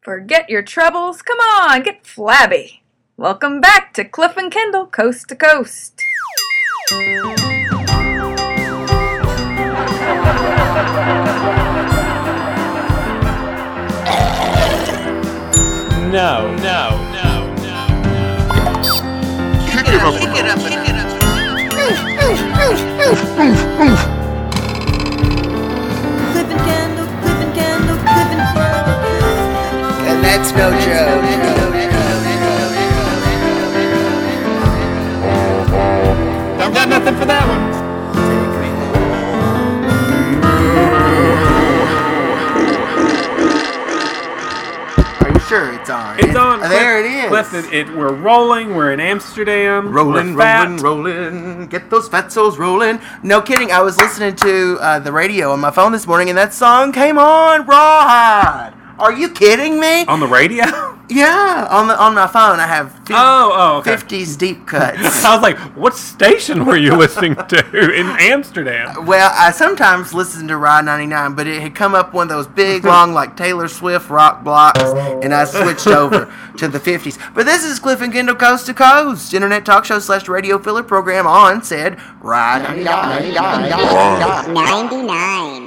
Forget your troubles. Come on, get flabby. Welcome back to Cliff and Kendall, Coast to Coast. No. Kick it up. Cliff and Kendall. And that's no joke. I've got nothing for that one. Are you sure it's on? It's on. There it is. Cliff, we're rolling. We're in Amsterdam. Rolling. Rolling. Get those fatsos rolling. No kidding. I was listening to the radio on my phone this morning, and that song came on rawhide. Are you kidding me? On the radio? Yeah, on my phone. I have Okay. 50s deep cuts. I was like, what station were you listening to in Amsterdam? Well, I sometimes listen to Ride 99, but it had come up one of those big, long, like Taylor Swift rock blocks, and I switched over to the 50s. But this is Cliff and Kendall Coast to Coast, internet talk show / radio filler program on said Ride 99. 99.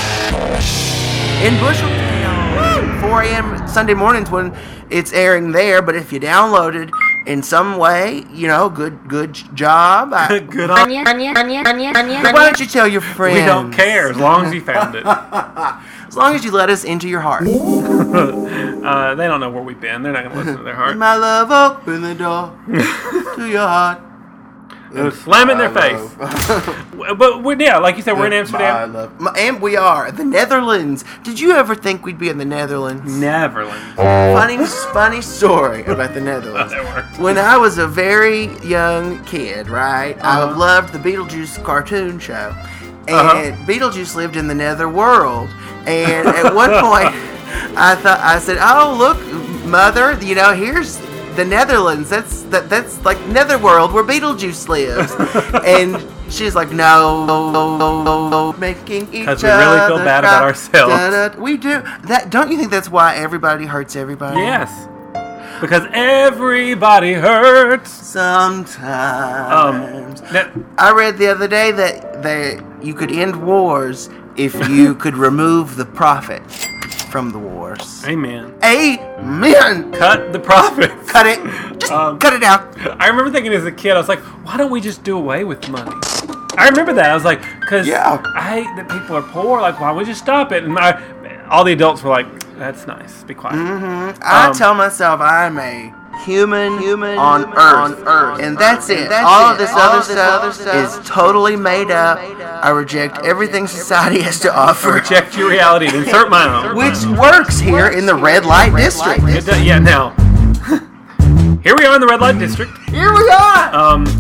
In Busheltown, 4 a.m. Sunday mornings when it's airing there, but if you downloaded in some way, good job. Good on you. Why don't you tell your friends? We don't care as long as you found it. As long as you let us into your heart. They don't know where we've been. They're not going to listen to their heart. My love, open the door to your heart. Slam it in their face. But like you said, we're in Amsterdam. And we are. The Netherlands. Did you ever think we'd be in the Netherlands? Netherlands. Funny story about the Netherlands. That works. When I was a very young kid, right, I loved the Beetlejuice cartoon show. And Beetlejuice lived in the netherworld. And at one point, I said, oh, look, Mother, here's the Netherlands. That's like Netherworld where Beetlejuice lives. And she's like, no, making each other. Because we really feel bad about ourselves. We do. Don't you think that's why everybody hurts everybody? Yes. Because everybody hurts. Sometimes. I read the other day that you could end wars if you could remove the profit from the wars. Amen. Cut the profits. Cut it. Just cut it out. I remember thinking as a kid, I was like, why don't we just do away with money? I remember that. I was like, because I hate that people are poor. Like, why don't we just stop it? And all the adults were like, that's nice. Be quiet. Mm-hmm. I tell myself I'm a human on Earth. And that's it. All of this other stuff is totally made up. I reject everything society has to offer. Reject your reality and insert my own. Which works here in the red light district. Now, here we are in the red light district. Here we are.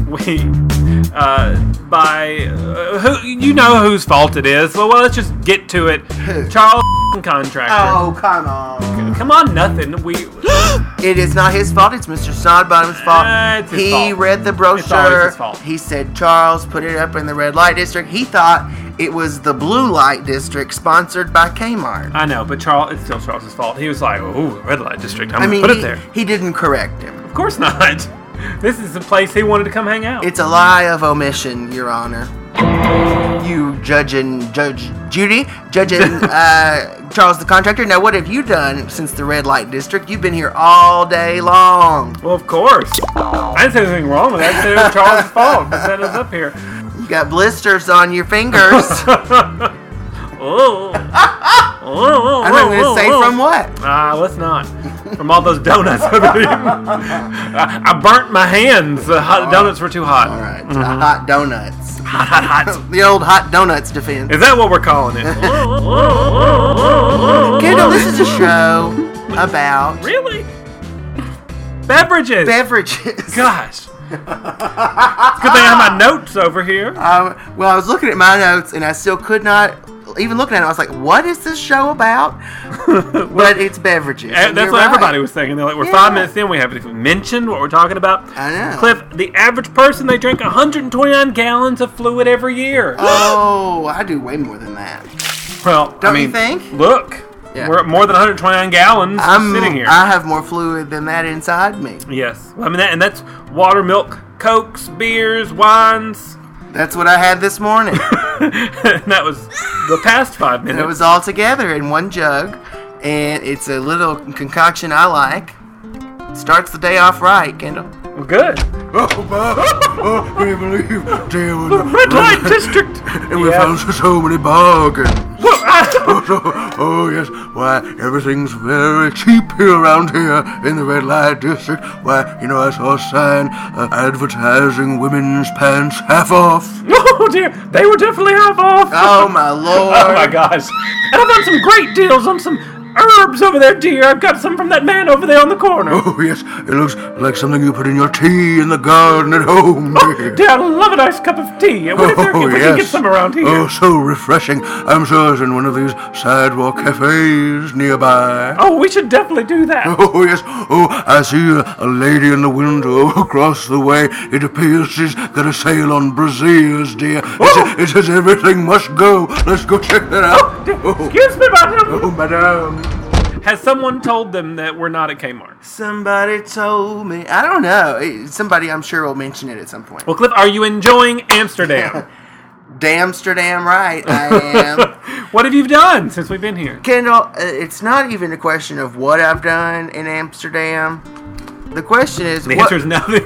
Whose fault it is. Well, let's just get to it. Charles Contractor. Oh, come on. Come on, nothing. It is not his fault. It's Mr. Snodbottom's fault. It's his He fault. read the brochure. It's always his fault. He said, Charles, put it up in the red light district. He thought it was the blue light district sponsored by Kmart. I know, but it's still Charles' fault. He was like, "Ooh, red light district. I'm gonna put it there." He didn't correct him. Of course not. This is the place he wanted to come hang out. It's a lie of omission, Your Honor. You Judge Judy, judging Charles the Contractor. Now, what have you done since the red light district? You've been here all day long. Well, of course. I didn't say anything wrong with that. I said it was Charles' fault. He set us up here. You got blisters on your fingers. Oh. I'm not going to say from what. Let's not. From all those donuts I've been eating. I burnt my hands. The donuts were too hot. All right. Hot donuts. Hot. The old hot donuts defense. Is that what we're calling it? Kendall, this is a show about... Really? Beverages. Gosh. It's a good thing I have my notes over here. Well, I was looking at my notes, and I still could not... Even looking at it, I was like, what is this show about? But it's beverages. That's what everybody was saying. They're like, we're 5 minutes in, we haven't even mentioned what we're talking about. I know. Cliff, the average person, they drink 129 gallons of fluid every year. Oh, I do way more than that. Well, Don't you think? Look, We're at more than 129 gallons sitting here. I have more fluid than that inside me. Yes. I mean, that's water, milk, Cokes, beers, wines. That's what I had this morning. That was the past 5 minutes. And it was all together in one jug, and it's a little concoction I like. Starts the day off right, Kendall. Well, good. Oh, can you believe the red light district? And we found so many bargains. Oh, yes. Why, everything's very cheap here around here in the red light district. Why, I saw a sign advertising women's pants half off. Oh, dear. They were definitely half off. Oh, my Lord. Oh, my gosh. And I found some great deals on some herbs over there, dear. I've got some from that man over there on the corner. Oh, yes. It looks like something you put in your tea in the garden at home. Oh, dear, I love a nice cup of tea. What if we can get some around here? Oh, so refreshing. I'm sure it's in one of these sidewalk cafes nearby. Oh, we should definitely do that. Oh, yes. Oh, I see a lady in the window across the way. It appears she's got a sale on brassieres, dear. It says everything must go. Let's go check that out. Oh, excuse me, madam. Oh, madam. Has someone told them that we're not at Kmart? Somebody told me. I don't know. Somebody, I'm sure, will mention it at some point. Well, Cliff, are you enjoying Amsterdam? Damsterdam right, I am. What have you done since we've been here? Kendall, it's not even a question of what I've done in Amsterdam. The question is... The answer is nothing.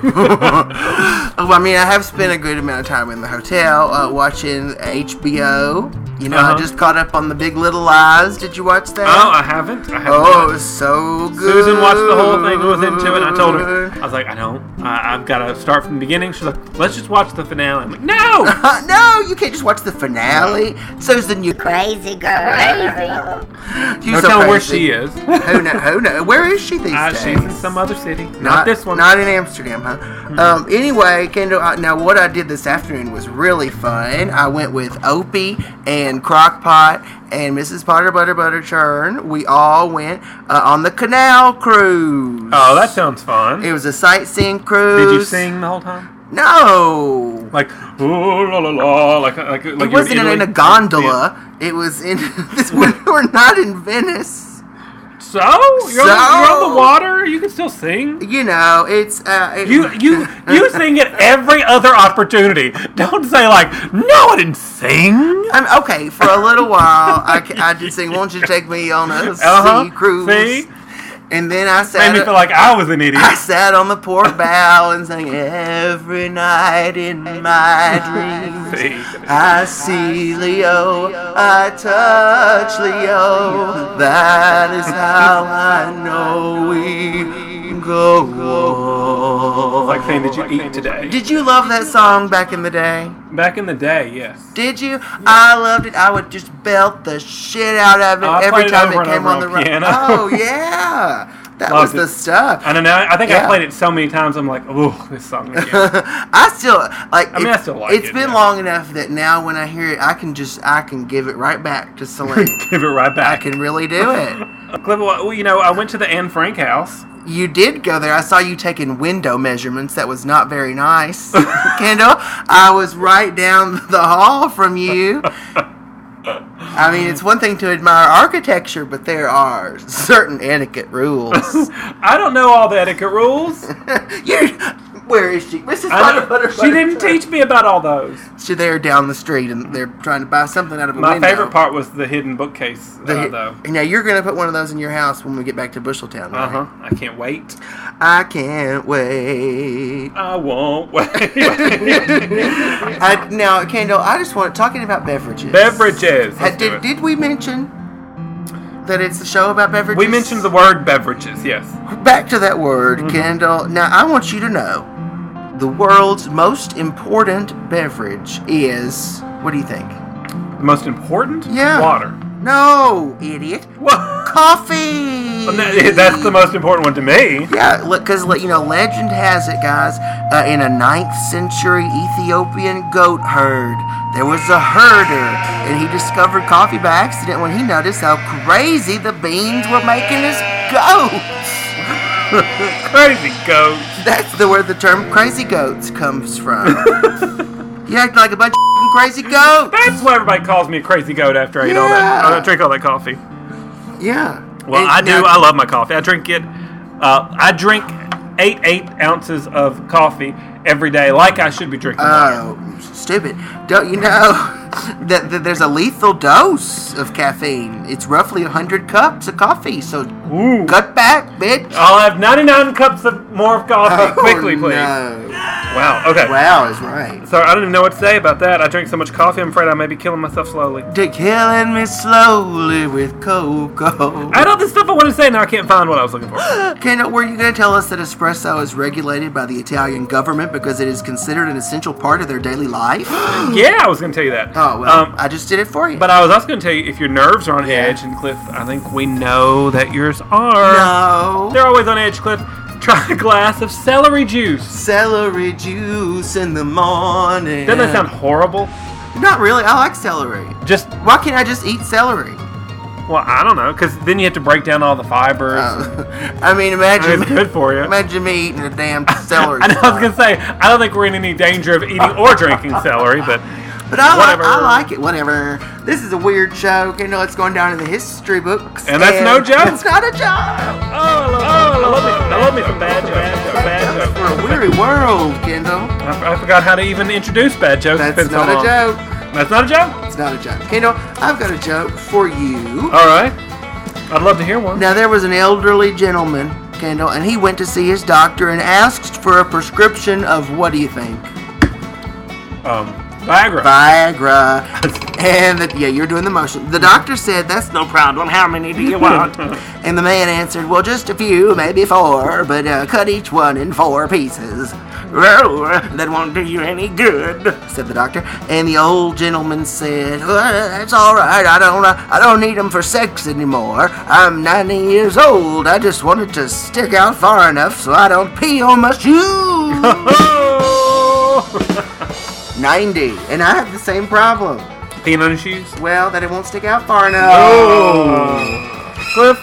I mean, I have spent a good amount of time in the hotel watching HBO. I just caught up on The Big Little Lies. Did you watch that? Oh, I haven't. Oh, it was so good. Susan watched the whole thing and was into it. I told her, I was like, I don't. I've got to start from the beginning. She's like, let's just watch the finale. I'm like, no! No, you can't just watch the finale. Susan, you crazy girl. Don't tell her where she is. Who knows? Where is she these days? She's in some other city. Not this one. Not in Amsterdam, huh? Mm-hmm. Anyway, Kendall, now what I did this afternoon was really fun. I went with Opie and Crockpot and Mrs. Potter Butter Churn. We all went on the canal cruise. Oh, that sounds fun. It was a sightseeing cruise. Did you sing the whole time? No. Like, ooh, la la la, like it wasn't in a gondola. It was in we're not in Venice. So? You're on the water? You can still sing? It's... You sing at every other opportunity. Don't say, no, I didn't sing. Okay, for a little while, I did sing, won't you take me on a sea cruise? See? And then I sat... Made me feel like I was an idiot. I sat on the port bow and sang every night in my dreams. I see Leo, I touch Leo. That is how I know we go on. Like saying, did you eat today? Did you love that song back in the day? Back in the day, yes. Did you? I loved it. I would just belt the shit out of it every time it came on the radio. Oh, yeah. That was the stuff. I don't know. I think I played it so many times. I'm like, oh, this song again. I still like. I still like it. It's been long enough that now when I hear it, I can give it right back to Celine. Give it right back. I can really do it. Cliff, I went to the Anne Frank house. You did go there. I saw you taking window measurements. That was not very nice, Kendall. I was right down the hall from you. I mean, it's one thing to admire architecture, but there are certain etiquette rules. I don't know all the etiquette rules. Where is she? Mrs. Butter. She didn't teach me about all those. So they're down the street and they're trying to buy something out of a window. window. My favorite part was the hidden bookcase, though. Now, you're going to put one of those in your house when we get back to Busheltown, right? Uh-huh. I can't wait. I can't wait. I won't wait. Now, Kendall, I just want talking about beverages. Beverages. Did we mention that it's a show about beverages? We mentioned the word beverages, yes. Back to that word, Kendall. Now, I want you to know the world's most important beverage is, what do you think? The most important? Yeah. Water. No, idiot. What? Coffee. That's the most important one to me. Yeah, because, legend has it, guys, in a 9th century Ethiopian goat herd, there was a herder, and he discovered coffee by accident when he noticed how crazy the beans were making his goats. Crazy goats. That's where the term crazy goats comes from. You act like a bunch of crazy goats. That's why everybody calls me a crazy goat after I eat all that. I drink all that coffee. Yeah. Well, I do. I love my coffee. I drink it. I drink 8 ounces of coffee every day, like I should be drinking water. Oh, stupid. Don't you know that there's a lethal dose of caffeine? It's roughly 100 cups of coffee, so cut back, bitch. I'll have 99 cups of more of coffee. Quickly, please. No. Wow, okay. Wow is right. Sorry, I don't even know what to say about that. I drink so much coffee, I'm afraid I may be killing myself slowly. They're killing me slowly with cocoa. I had all this stuff I wanted to say, now I can't find what I was looking for. Kendall, were you going to tell us that espresso is regulated by the Italian government because it is considered an essential part of their daily life? Yeah, I was going to tell you that. Oh, well, I just did it for you. But I was also going to tell you, if your nerves are on edge, and Cliff, I think we know that yours are. No. They're always on edge, Cliff. Try a glass of celery juice. Celery juice in the morning. Doesn't that sound horrible? Not really. I like celery. Why can't I just eat celery? Well, I don't know, because then you have to break down all the fibers. I mean, imagine. It's good for you. Imagine me eating a damn celery. I was going to say, I don't think we're in any danger of eating or drinking celery, but I like it. Whatever. This is a weird show. You know, it's going down in the history books. And that's no joke. It's not a joke. I love me some bad jokes. For a weary world, Kendall. I forgot how to even introduce bad jokes. That's not a joke. That's not a joke? It's not a joke. Kendall, I've got a joke for you. All right. I'd love to hear one. Now, there was an elderly gentleman, Kendall, and he went to see his doctor and asked for a prescription of, what do you think? Viagra. And, you're doing the motion. The doctor said, that's no problem. How many do you want? And the man answered, well, just a few, maybe 4, but cut each one in 4 pieces. Well, that won't do you any good, said the doctor. And the old gentleman said, well, that's all right. I don't need them for sex anymore. I'm 90 years old. I just wanted to stick out far enough so I don't pee on my shoes. 90, and I have the same problem. Peeing on your shoes? Well, that it won't stick out far enough. Oh. Cliff?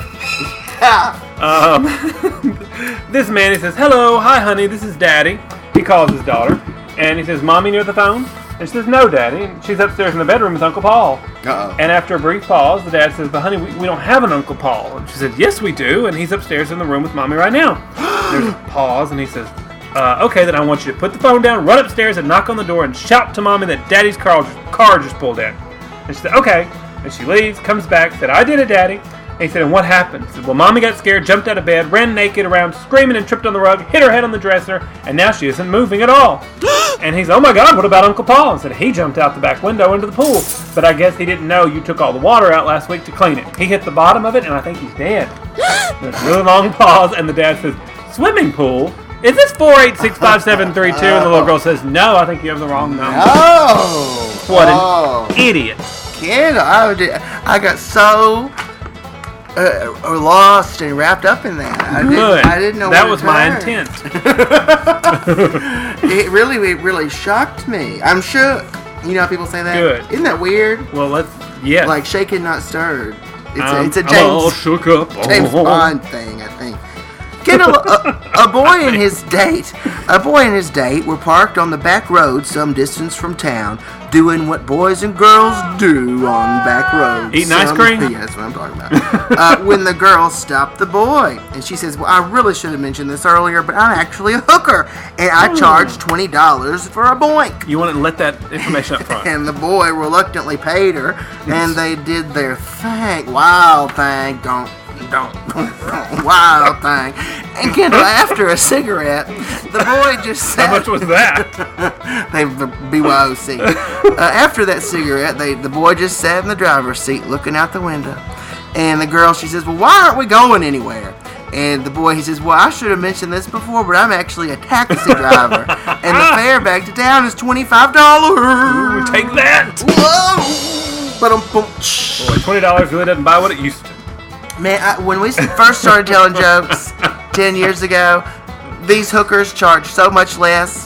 This man, he says, hello, hi honey, this is Daddy. He calls his daughter, and he says, Mommy near the phone? And she says, no, Daddy. And she's upstairs in the bedroom with Uncle Paul. Uh-oh. And after a brief pause, the dad says, but honey, we don't have an Uncle Paul. And she says, yes, we do, and he's upstairs in the room with Mommy right now. There's a pause, and he says, okay, then I want you to put the phone down, run upstairs, and knock on the door, and shout to Mommy that Daddy's car just pulled in. And she said, okay. And she leaves, comes back, said, I did it, Daddy. And he said, and what happened? He said, well, Mommy got scared, jumped out of bed, ran naked around, screaming and tripped on the rug, hit her head on the dresser, and now she isn't moving at all. And he's, oh my God, what about Uncle Paul? And said, he jumped out the back window into the pool. But I guess he didn't know you took all the water out last week to clean it. He hit the bottom of it, and I think he's dead. There's a really long pause, and the dad says, swimming pool? Is this 4865732? And the little girl says, no, I think you have the wrong number. Oh! What an idiot. Kid, I got so lost and wrapped up in that. I didn't know that was my intent. It really shocked me. I'm shook. You know how people say that? Good. Isn't that weird? Well, like shaken, not stirred. It's a James, shook up. James Bond thing, I think. A boy and his date were parked on the back road some distance from town, doing what boys and girls do on back roads. Eating ice cream? Yeah, that's what I'm talking about. When the girl stopped the boy, and she says, well, I really should have mentioned this earlier, but I'm actually a hooker, and I charge $20 for a boink. You want to let that information up front. And the boy reluctantly paid her, and they did their thing. Wild thing. Wild thing. And Kendall, after a cigarette, the boy just sat. How much was that? The BYOC. After that cigarette, the boy just sat in the driver's seat looking out the window. And the girl, she says, well, why aren't we going anywhere? And the boy, he says, well, I should have mentioned this before, but I'm actually a taxi driver. And the fare back to town is $25. Ooh, take that. Whoa. Boy, $20 really doesn't buy what it used to. Man, when we first started telling jokes 10 years ago, these hookers charge so much less.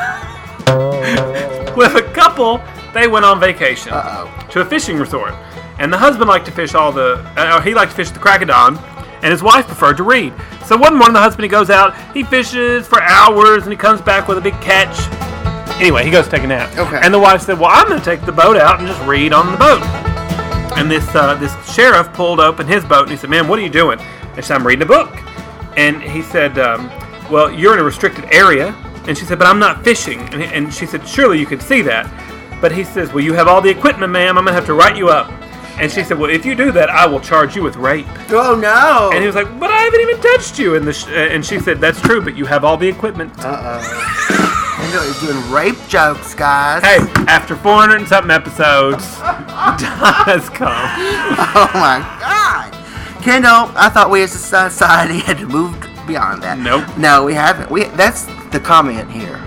With a couple, they went on vacation to a fishing resort. And the husband liked to fish he liked to fish the crack of dawn, and his wife preferred to read. So one morning the husband, he goes out, he fishes for hours, and he comes back with a big catch. Anyway, he goes to take a nap. Okay. And the wife said, well, I'm going to take the boat out and just read on the boat. And this sheriff pulled open his boat, and he said, "Ma'am, what are you doing?" And she said, "I'm reading a book." And he said, "Well, you're in a restricted area." And she said, "But I'm not fishing." And she said, "Surely you could see that." But he says, "Well, you have all the equipment, ma'am. I'm going to have to write you up." And she said, "Well, if you do that, I will charge you with rape." Oh, no. And he was like, "But I haven't even touched you." And she said, "That's true, but you have all the equipment." Kendall is doing rape jokes, guys. Hey, after 400 and something episodes, time has come. Oh, my God. Kendall, I thought we as a society had moved beyond that. Nope. No, we haven't. That's the comment here.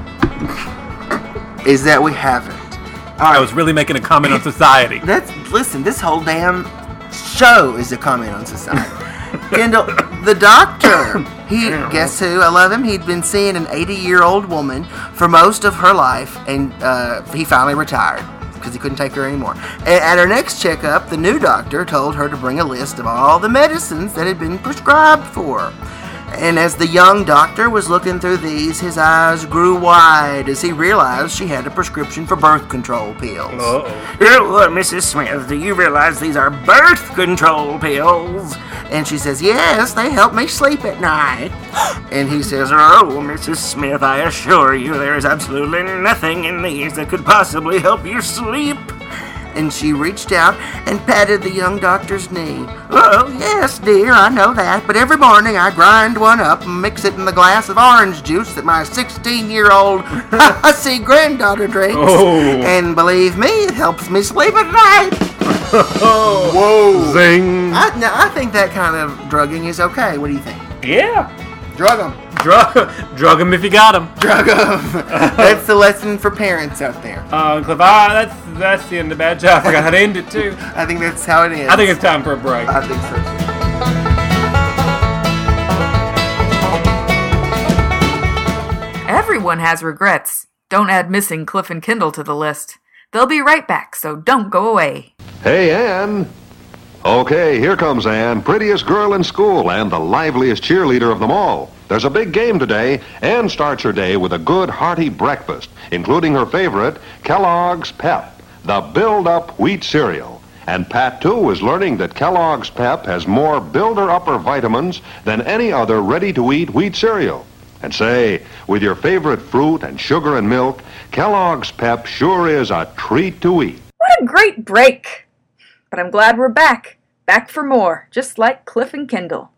Is that we haven't. I was really making a comment on society. Listen, this whole damn show is a comment on society. Kendall, the doctor, guess who? I love him. He'd been seeing an 80-year-old woman for most of her life, and he finally retired because he couldn't take her anymore. And at her next checkup, the new doctor told her to bring a list of all the medicines that had been prescribed for her. And as the young doctor was looking through these, his eyes grew wide as he realized she had a prescription for birth control pills. Uh-oh. Mrs. Smith, do you realize these are birth control pills? And she says, "Yes, they help me sleep at night." And he says, "Oh, Mrs. Smith, I assure you there is absolutely nothing in these that could possibly help you sleep." And she reached out and patted the young doctor's knee. "Oh, yes, dear, I know that. But every morning I grind one up and mix it in the glass of orange juice that my 16-year-old hussy granddaughter drinks. Oh. And believe me, it helps me sleep at night." Whoa. Zing. I think that kind of drugging is okay. What do you think? Yeah. Drug them. Drug him if you got him. Drug them. That's the lesson for parents out there. Cliff, that's the end of Bad Job. I forgot how to end it, too. I think that's how it is. I think it's time for a break. I think so, too. Everyone has regrets. Don't add missing Cliff and Kendall to the list. They'll be right back, so don't go away. Hey, Ann. Okay, here comes Ann, prettiest girl in school and the liveliest cheerleader of them all. There's a big game today. Ann starts her day with a good, hearty breakfast, including her favorite, Kellogg's Pep, the build-up wheat cereal. And Pat, too, is learning that Kellogg's Pep has more builder-upper vitamins than any other ready-to-eat wheat cereal. And say, with your favorite fruit and sugar and milk, Kellogg's Pep sure is a treat to eat. What a great break! But I'm glad we're back. Back for more, just like Cliff and Kendall.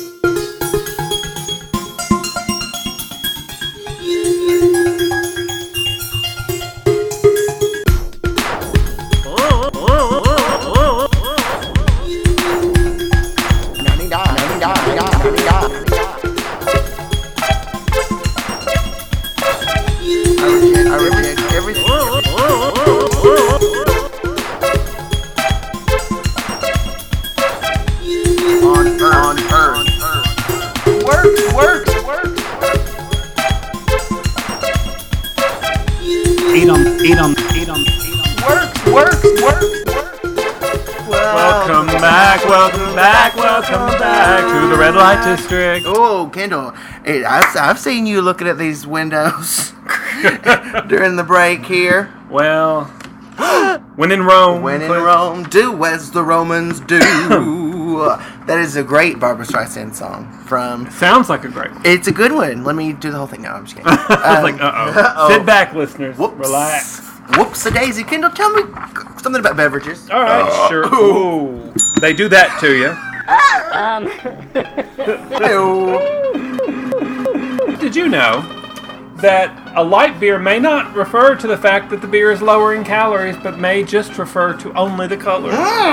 I reject everything. On earth. Works. Eat 'em. Works. Welcome back to the red light district. Oh, Kendall, I've seen you looking at these windows during the break here. Well, when in Rome. Do as the Romans do. That is a great Barbra Streisand song from... Sounds like a great one. It's a good one. Let me do the whole thing now. I'm just kidding. I was like, uh-oh. Sit back, listeners. Whoops. Relax. Whoops-a-daisy. Kendall, tell me something about beverages. All right, sure. Ooh. They do that to you. Did you know that a light beer may not refer to the fact that the beer is lower in calories, but may just refer to only the color?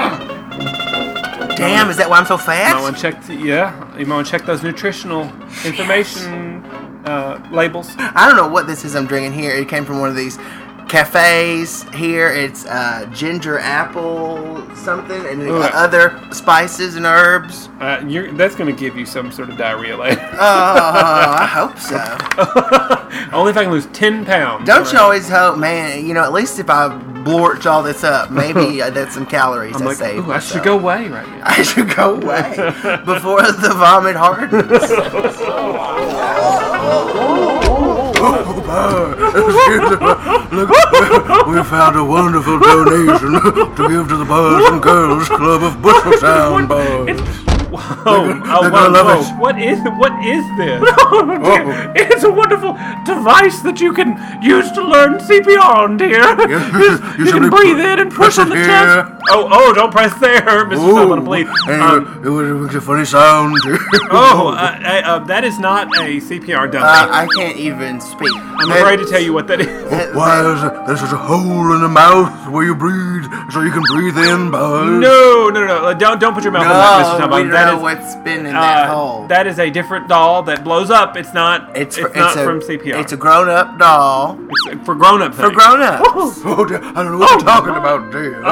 Damn, is that why I'm so fat? You might want to check those nutritional information labels. I don't know what this is I'm drinking here. It came from one of these cafes here. It's ginger apple something and other spices and herbs. That's going to give you some sort of diarrhea later. I hope so. Only if I can lose 10 pounds. Don't you always hope, man, at least if I blorch all this up, maybe that's some calories I saved. I should go away right now. I should go away before the vomit hardens. Look, we found a wonderful donation to give to the Boys and Girls Club of Busheltown, boys. Whoa. What is this? It's a wonderful device that you can use to learn CPR on, dear. You can breathe in and push on the chest. Oh, don't press there, Mr. Sullivan, please. It makes a funny sound. That is not a CPR dummy. I can't even speak. I'm afraid to tell you what that is. Why is there such a hole in the mouth where you breathe, so you can breathe in, boys? No. Don't put your mouth on that, Mr. Sullivan. We don't know what's been in that hole. That is a different doll that blows up. It's not from CPR. It's a grown-up doll. It's for grown-up things. For grown-ups. Oh, dear, I don't know what you're talking about, dear.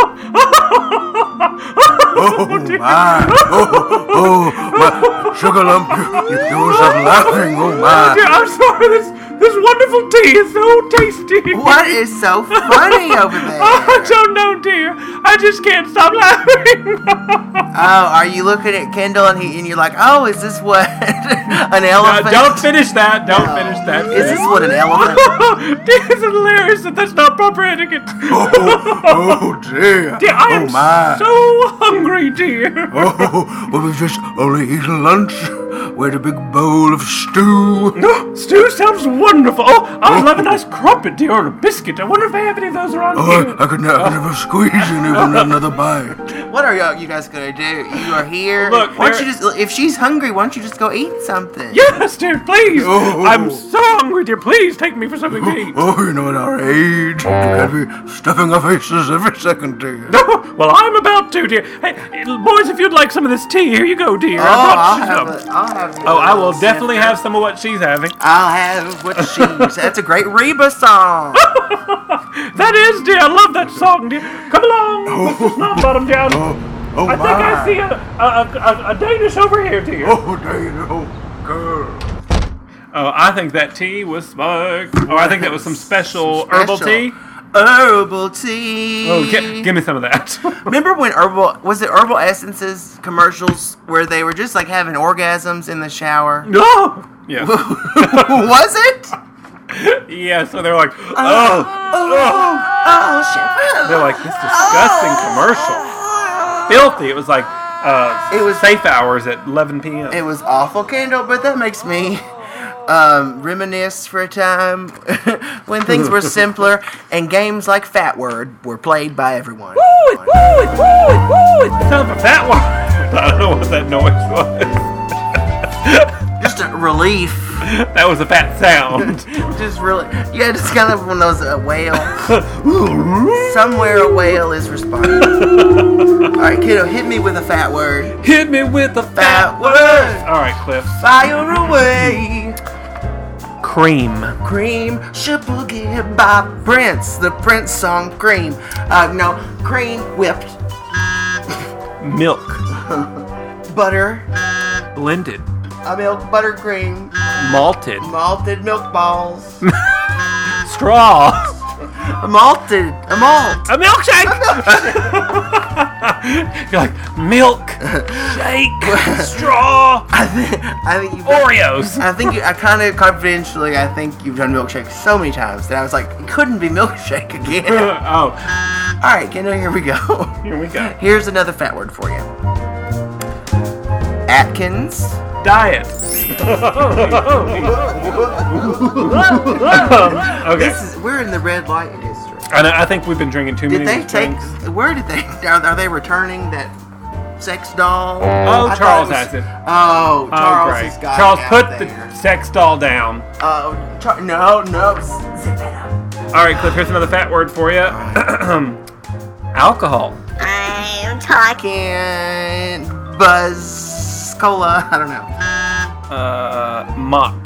My. Sugar Lump, you stop laughing. Oh, my. Dear, I'm sorry. This wonderful tea is so tasty. What is so funny over there? I don't know, dear. I just can't stop laughing. Are you looking at Kendall and you're like, oh, is this what an elephant? Don't finish that. Is this what an elephant? It's hilarious that's not proper etiquette. Oh dear. Dear, I am so hungry, dear. Well, we've just only eaten lunch. We had a big bowl of stew. Stew sounds wonderful. I would love a nice crumpet, dear, or a biscuit. I wonder if they have any of those around here. I could never squeeze in even another bite. What are you guys gonna do? You are here. Look, why don't you just, if she's hungry, why don't you just go eat something? Yes, dear, please. I'm so hungry, dear. Please take me for something to eat. You know, at our age, we can't be stuffing our faces every second, dear. Well, I'm about to, dear. Hey, boys, if you'd like some of this tea, here you go, dear. I'll have I will definitely have some of what she's having. I'll have what she's. That's a great Reba song. That is, dear. I love that song, dear. Come along. Bottom down. I think I see a Danish over here, dear. Danish, girl. I think that tea was smoked. I think that was some special herbal tea. Herbal tea. Give me some of that. Remember when Herbal Essences commercials where they were just like having orgasms in the shower? No. Yeah. Was it? Yeah. So they're like, shit. They're like, this disgusting commercial. Filthy. It was like it was safe hours at 11 p.m. It was awful, Kendall, but that makes me reminisce for a time when things were simpler and games like Fat Word were played by everyone. Woo! It's time for Fat Word. I don't know what that noise was. Just a relief. That was a fat sound. Just really, just kind of one of those whale. Somewhere a whale is responding. All right, kiddo, hit me with a fat word. Hit me with a fat word. All right, Cliff. Fire away. Cream. Shipoogie by Prince. The Prince song, Cream. Cream whipped. Milk. Butter. Blended. Milk, buttercream. Malted milk balls. Straw. A malt. A milkshake. You're like, milk, shake, straw. I think you've Oreos. I kind of confidentially, I think you've done milkshake so many times that I was like, it couldn't be milkshake again. Oh. All right, Kendall, here we go. Here's another fat word for you. Atkins. Diet. Okay. We're in the red light district. I think we've been drinking too many drinks. Are they returning that sex doll? Oh, Charles has it. Oh, Charles great. has got Charles, it put out the there. sex doll down. No. Zip that up. All right, Cliff, here's another fat word for you. Alcohol. I'm talking Buzz Cola. I don't know. Mock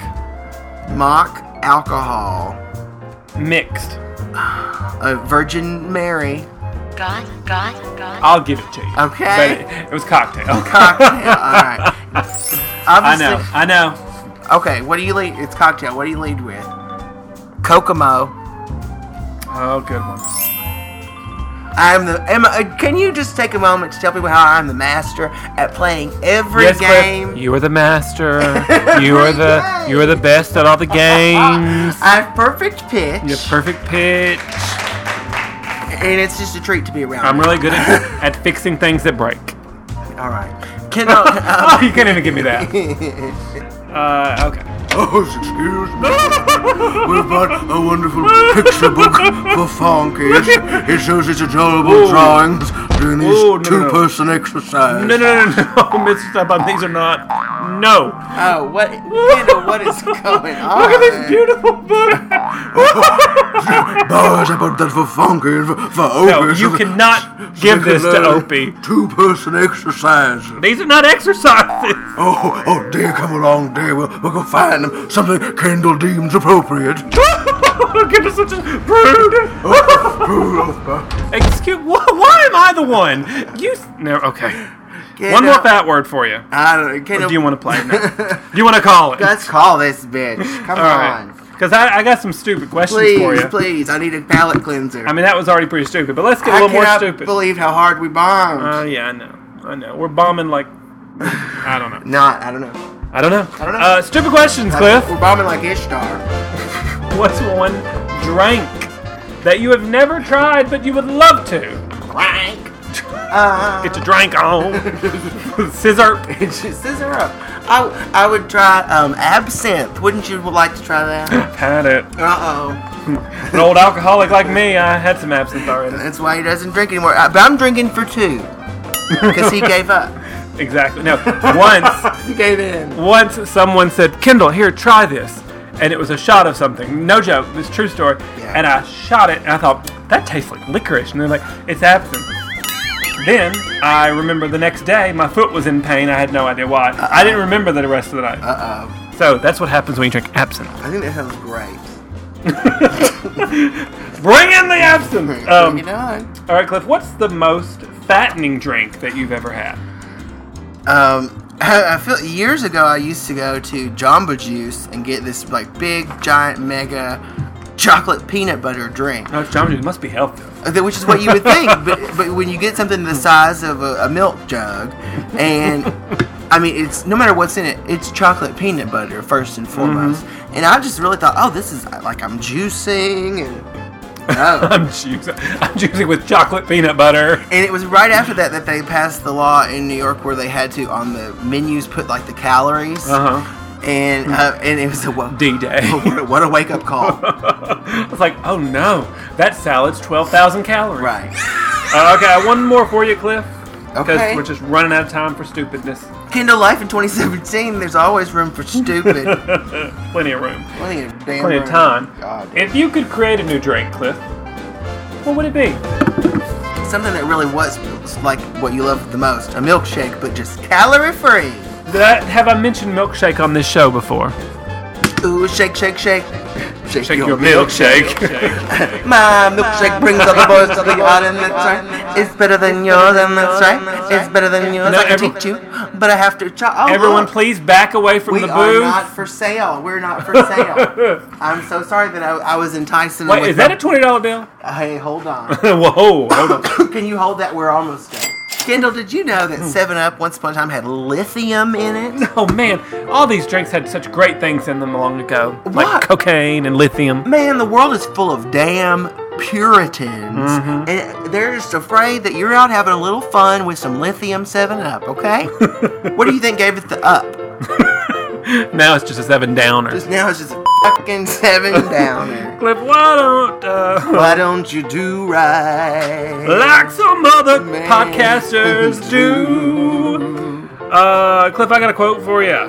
alcohol. Mixed. Virgin Mary. God. I'll give it to you. Okay. But it was cocktail. Cocktail. All right. I know. Okay. What do you lead? It's cocktail. What do you lead with? Kokomo. Oh, good one. Can you just take a moment to tell people how I'm the master at playing every Yes, game? Cliff, you are the master. You are the best at all the games. I have perfect pitch. You have perfect pitch. And it's just a treat to be around. I'm really good at fixing things that break. All right. Kendall. Oh, you can't even give me that. Okay. Oh, excuse me. We've got a wonderful picture book for Fonkies. It shows its adorable drawings doing these two-person exercises. No, Mr. Stubbon, these are not. No. Oh, what? Kendall, what is going on? Look at this beautiful book. Boys, I bought that for Fonky and for Opie. No, you cannot give this to Opie. Two-person exercises. These are not exercises. Oh, dear, come along, dear. We'll go find them something Kendall deems appropriate. Give us such a brood. Excuse. Why am I the one? Okay. One more fat word for you. I don't know. Or do you want to play it now? Do you want to call it? Let's call this bitch. Come on. Because I got some stupid questions for you. Please. I need a palate cleanser. I mean, that was already pretty stupid, but let's get a little more stupid. I cannot believe how hard we bombed. Yeah, I know. We're bombing like... I don't know. I don't know. I don't know. Stupid questions, Cliff. We're bombing like Ishtar. What's one drink that you have never tried but you would love to? Drink. Get your drink on. Scissor. Scissor up. I would try absinthe. Wouldn't you like to try that? I've had it. Uh-oh. An old alcoholic like me, I had some absinthe already. That's why he doesn't drink anymore. But I'm drinking for 2. Because he gave up. Exactly. No, once... He gave in. Once someone said, Kendall, here, try this. And it was a shot of something. No joke. It's a true story. Yeah. And I shot it, and I thought, that tastes like licorice. And they're like, it's absinthe. Then, I remember the next day, my foot was in pain. I had no idea why. Uh-oh. I didn't remember the rest of the night. Uh-oh. So, that's what happens when you drink absinthe. I think that sounds great. Bring in the absinthe! Bring it on. All right, Cliff, what's the most fattening drink that you've ever had? I feel years ago I used to go to Jamba Juice and get this like big, giant, mega chocolate peanut butter drink. No, it's Jamba Juice. It must be healthy. Which is what you would think, but when you get something the size of a milk jug, and I mean it's no matter what's in it, it's chocolate peanut butter first and foremost. Mm-hmm. And I just really thought, oh, this is like I'm juicing and. Oh. I'm juicing with chocolate peanut butter. And it was right after that they passed the law in New York where they had to on the menus put like the calories. And it was a D-Day. What a wake up call! I was like, oh no, that salad's 12,000 calories. Right. Okay, one more for you, Cliff. Okay. Because we're just running out of time for stupidness. Kindle Life in 2017. There's always room for stupid. Plenty of room. Plenty of time. God. If you could create a new drink, Cliff, what would it be? Something that really was like what you love the most. A milkshake, but just calorie free. Have I mentioned milkshake on this show before? Ooh, shake, shake, shake. Shake your milkshake. My milkshake brings all the boys to the garden, that's right. It's better than yours, and that's right. It's better than yours, I can teach you. But I have to try. Oh, everyone, please back away from the booth. We are not for sale. We're not for sale. I'm so sorry that I was enticing them. Wait, is that a $20 bill? Hey, hold on. Whoa, hold on. Can you hold that? We're almost done. Kendall, did you know that 7-Up once upon a time had lithium in it? Oh, man. All these drinks had such great things in them long ago. What? Like cocaine and lithium. Man, the world is full of damn Puritans. Mm-hmm. And they're just afraid that you're out having a little fun with some lithium 7-Up, okay? What do you think gave it the up? Now it's just a 7-downer. Now it's just a fucking 7-downer. Cliff, why don't you do right? Like some other podcasters do. Cliff, I got a quote for you.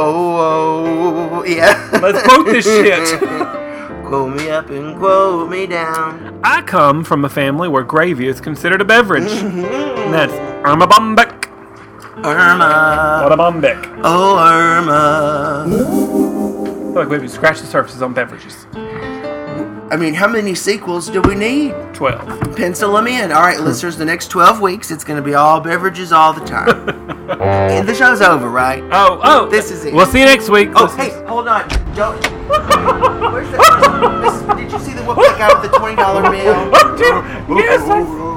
Oh, yeah. Let's quote this shit. Quote me up and quote me down. I come from a family where gravy is considered a beverage. And that's Irma Bombeck. Irma. What a Bombeck. Oh, Irma. I feel like we've scratched the surfaces on beverages. I mean, how many sequels do we need? 12. Pencil them in. All right, listeners, the next 12 weeks, it's going to be all beverages all the time. And the show's over, right? Oh. This is it. We'll see you next week. Oh, hey, hold on. Don't. Where's the person? Did you see the whoop that guy with the $20 bill? Oh, dude. Yes, I saw.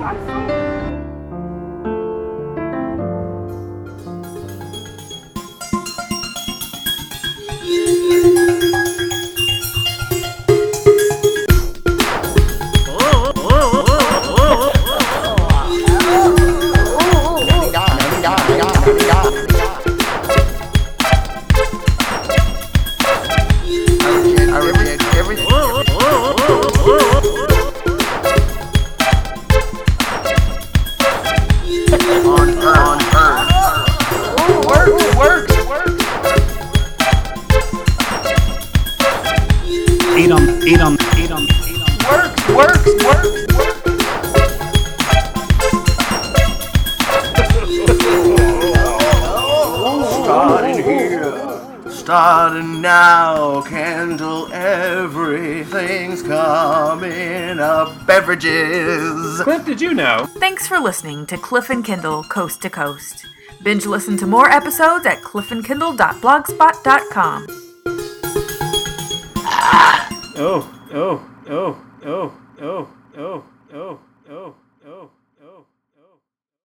I reject everything. On Earth. Works. Eat 'em. Works. Starting now, Kendall, everything's coming up. Beverages. Cliff, did you know? Thanks for listening to Cliff and Kindle Coast to Coast. Binge listen to more episodes at cliffandkindle.blogspot.com. Oh.